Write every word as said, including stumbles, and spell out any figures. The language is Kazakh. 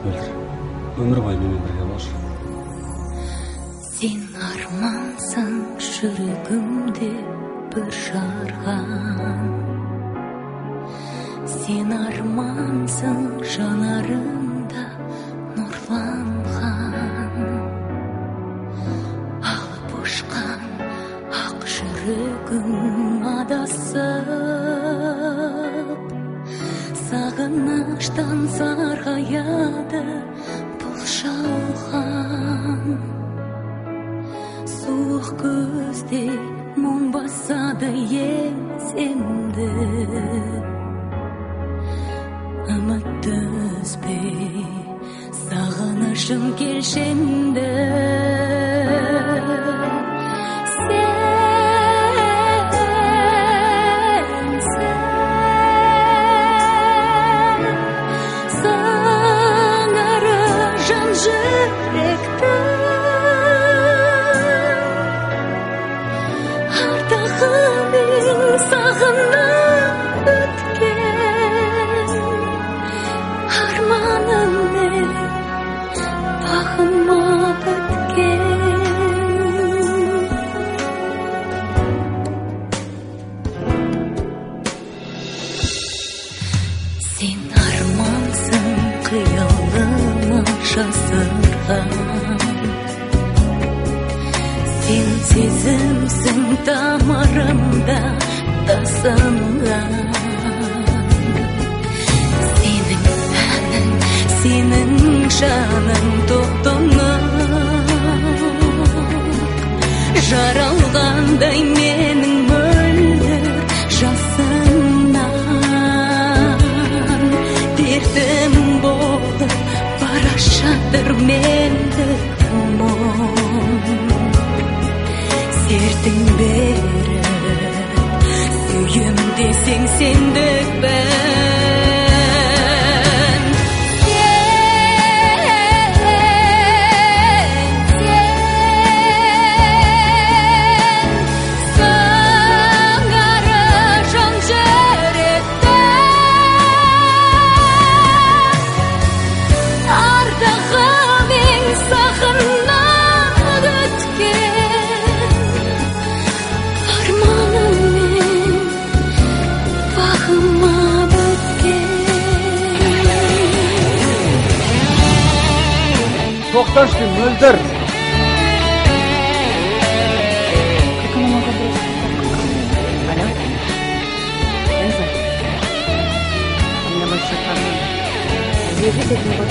мөлдір. Өмір бойы менімен бірге болшы. Сен армансың жүрегімде бір жарған. Сен армансың жанарымда нұрланған. Алып ұшқан ақ жүрегім адасып, сағыныштан сарғаяды бұл жалған. Суық көзде мұң басады еңсемді, үмітті үзбей сағынышым келшенді. Сен армансың қиялыма жасырған. Сен сезімсің тамырымда тасынған. Сенің әнің, сенің жаның тоқтынып, жаралғандай менің мөлдір жасымнан. Дертім болып бара жатыр мендік мұң. Сертің беріп сүйем десең сендікпін. Тоқташы мөлдір. Алло? Эльза, у меня большой проблема. Везите к нему